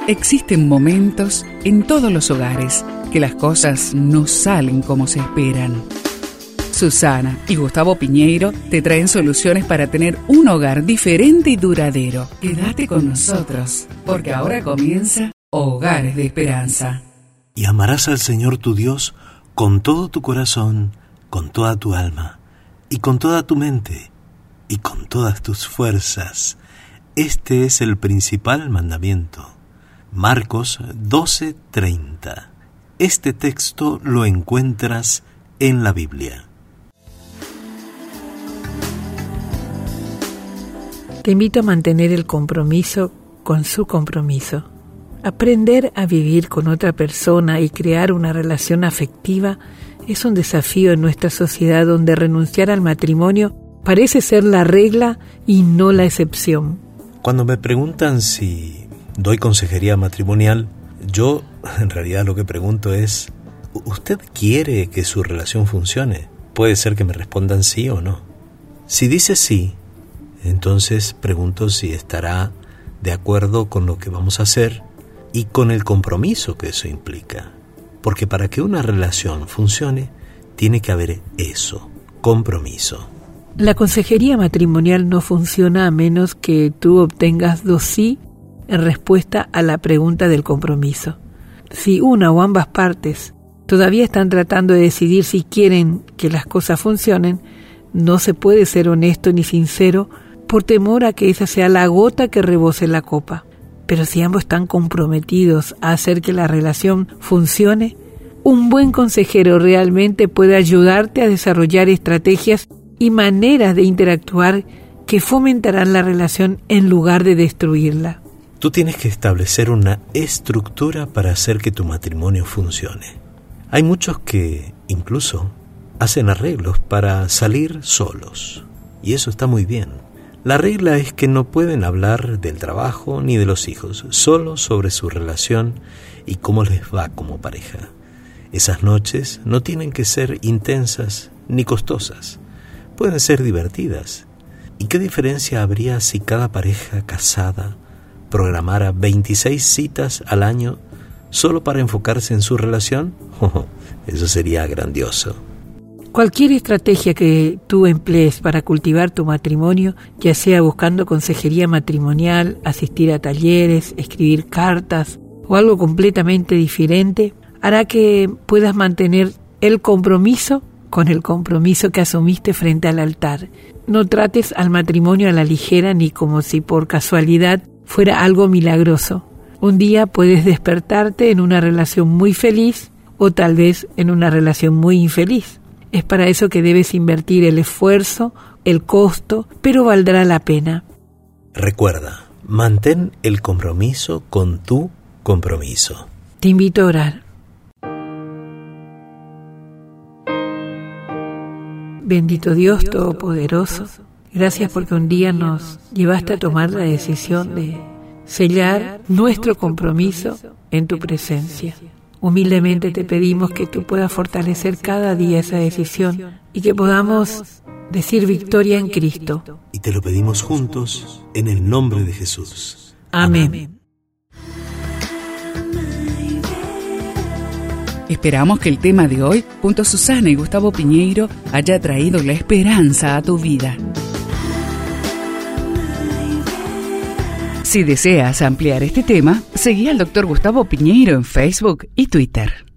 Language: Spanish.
Existen momentos en todos los hogares que las cosas no salen como se esperan. Susana y Gustavo Piñeiro te traen soluciones para tener un hogar diferente y duradero. Quédate con nosotros, porque ahora comienza Hogares de Esperanza. Y amarás al Señor tu Dios con todo tu corazón, con toda tu alma, y con toda tu mente, y con todas tus fuerzas. Este es el principal mandamiento. Marcos 12:30. Este texto lo encuentras en la Biblia. Te invito a mantener el compromiso con su compromiso. Aprender a vivir con otra persona y crear una relación afectiva es un desafío en nuestra sociedad donde renunciar al matrimonio parece ser la regla y no la excepción. Cuando me preguntan si doy consejería matrimonial, yo en realidad lo que pregunto es, ¿usted quiere que su relación funcione? Puede ser que me respondan sí o no. Si dice sí, entonces pregunto si estará de acuerdo con lo que vamos a hacer y con el compromiso que eso implica. Porque para que una relación funcione, tiene que haber eso, compromiso. La consejería matrimonial no funciona a menos que tú obtengas 2 sí en respuesta a la pregunta del compromiso. Si una o ambas partes todavía están tratando de decidir si quieren que las cosas funcionen, no se puede ser honesto ni sincero por temor a que esa sea la gota que rebose la copa. Pero si ambos están comprometidos a hacer que la relación funcione, un buen consejero realmente puede ayudarte a desarrollar estrategias y maneras de interactuar que fomentarán la relación en lugar de destruirla. Tú tienes que establecer una estructura para hacer que tu matrimonio funcione. Hay muchos que incluso hacen arreglos para salir solos, y eso está muy bien. La regla es que no pueden hablar del trabajo ni de los hijos, solo sobre su relación y cómo les va como pareja. Esas noches no tienen que ser intensas ni costosas. Pueden ser divertidas. ¿Y qué diferencia habría si cada pareja casada programara 26 citas al año solo para enfocarse en su relación? Eso sería grandioso. Cualquier estrategia que tú emplees para cultivar tu matrimonio, ya sea buscando consejería matrimonial, asistir a talleres, escribir cartas o algo completamente diferente, hará que puedas mantener el compromiso con el compromiso que asumiste frente al altar. No trates al matrimonio a la ligera ni como si por casualidad fuera algo milagroso. Un día puedes despertarte en una relación muy feliz o tal vez en una relación muy infeliz. Es para eso que debes invertir el esfuerzo, el costo, pero valdrá la pena. Recuerda, mantén el compromiso con tu compromiso. Te invito a orar. Bendito Dios Todopoderoso, gracias porque un día nos llevaste a tomar la decisión de sellar nuestro compromiso en tu presencia. Humildemente te pedimos que tú puedas fortalecer cada día esa decisión y que podamos decir victoria en Cristo. Y te lo pedimos juntos en el nombre de Jesús. Amén. Esperamos que el tema de hoy, junto a Susana y Gustavo Piñeiro, haya traído la esperanza a tu vida. Si deseas ampliar este tema, seguí al Dr. Gustavo Piñeiro en Facebook y Twitter.